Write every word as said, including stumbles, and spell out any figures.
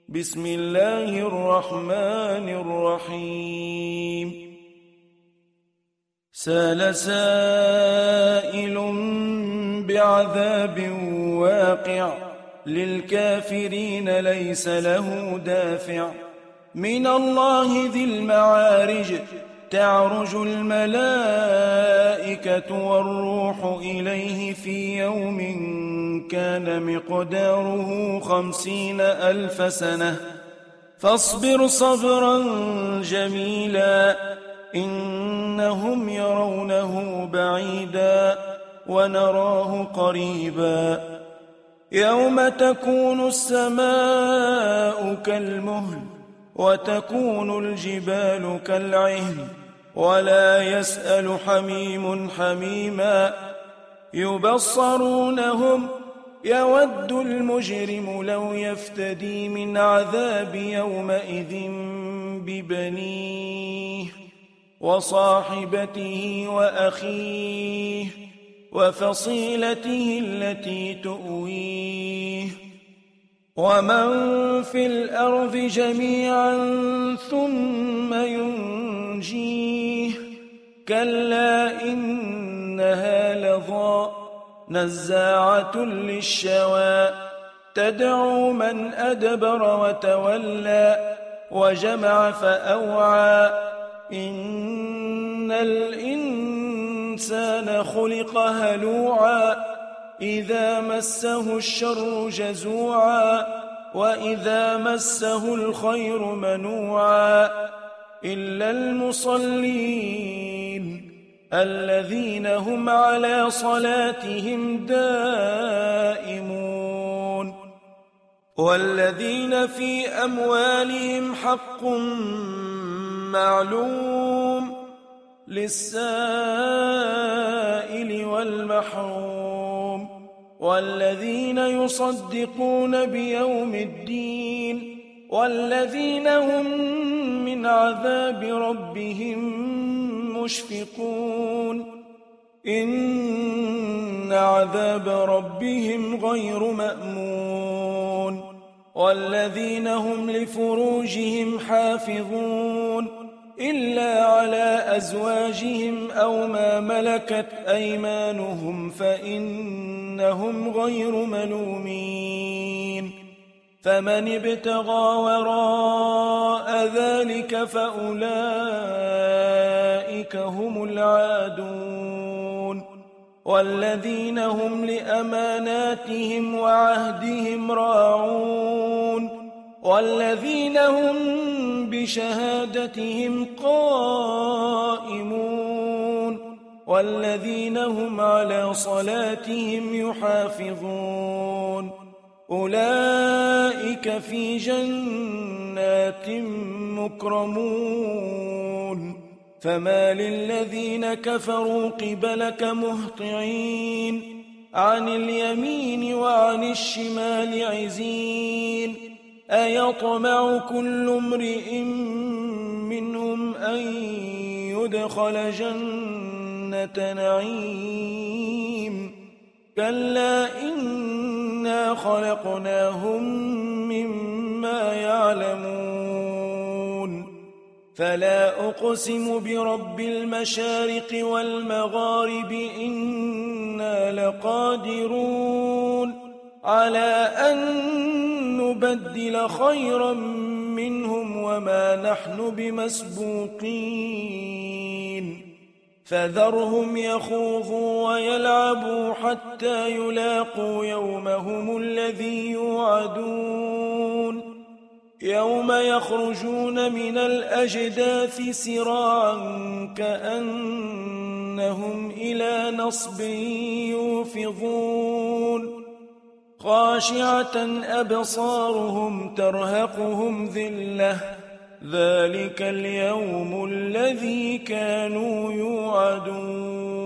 بسم الله الرحمن الرحيم سأل سائل بعذاب واقع للكافرين ليس له دافع من الله ذي المعارج تعرج الملائكة والروح إليه في يوم كان مقداره خمسين ألف سنة فاصبر صبرا جميلا إنهم يرونه بعيدا ونراه قريبا يوم تكون السماء كالمهل وتكون الجبال كالعهن ولا يسأل حميم حميما يبصرونهم يود المجرم لو يفتدي من عذاب يومئذ ببنيه وصاحبته وأخيه وفصيلته التي تؤويه ومن في الأرض جميعا ثم ينجيه كلا إنها لظى نزاعة للشوى تدعو من أدبر وتولى وجمع فأوعى إن الإنسان خلق هلوعا إذا مسه الشر جزوعا وإذا مسه الخير منوعا إلا المصلين الذين هم على صلاتهم دائمون والذين في أموالهم حق معلوم للسائل والمحروم والذين يصدقون بيوم الدين والذين هم من عذاب ربهم مشفقون إن عذاب ربهم غير مأمون والذين هم لفروجهم حافظون إلا على أزواجهم أو ما ملكت أيمانهم فإنهم غير ملومين فمن ابتغى وراء ذلك فأولئك هم العادون والذين هم لأماناتهم وعهدهم راعون والذين هم بشهادتهم قائمون والذين هم على صلاتهم يحافظون أولئك في جنات مكرمون فما للذين كفروا قبلك مهطعين عن اليمين وعن الشمال عزين أيطمع كل امرئ منهم أن يدخل جنة نعيم كلا إنا خلقناهم مما يعلمون فلا أقسم برب المشارق والمغارب إنا لقادرون على أن نبدل خيرا منهم وما نحن بمسبوقين فذرهم يخوضوا ويلعبوا حتى يلاقوا يومهم الذي يوعدون يوم يخرجون من الأجداث سراعا كأنهم إلى نصب يوفضون خاشعة أبصارهم ترهقهم ذلة ذلك اليوم الذي كانوا يوعدون